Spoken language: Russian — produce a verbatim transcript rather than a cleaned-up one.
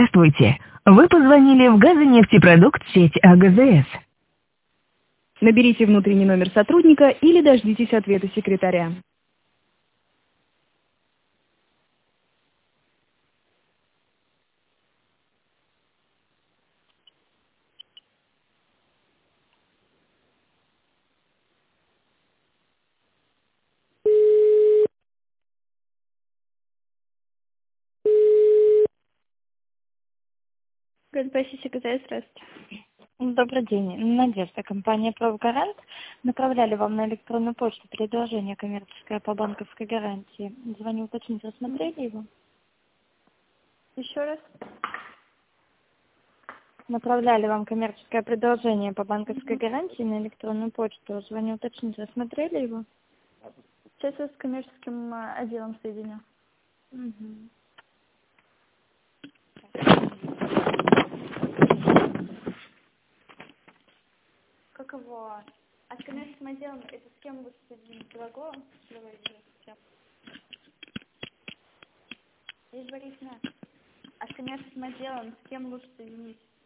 Здравствуйте. Вы позвонили в газонефтепродукт сеть А Г З С. Наберите внутренний номер сотрудника или дождитесь ответа секретаря. Газпром Г З С, здравствуйте. Добрый день. Надежда, компания «Правгарант». Направляли вам на электронную почту предложение коммерческое по банковской гарантии. Звоню уточнить, рассмотрели его? Еще раз. Направляли вам коммерческое предложение по банковской гарантии на электронную почту. Звоню уточнить, рассмотрели его? Сейчас я с коммерческим а, отделом соединю. Угу. Каково? А с коммерческим отделом это с кем вы соединили? Дорого? Давайте. Здесь Борисовна. А с коммерческим отделом с кем лучше соединить?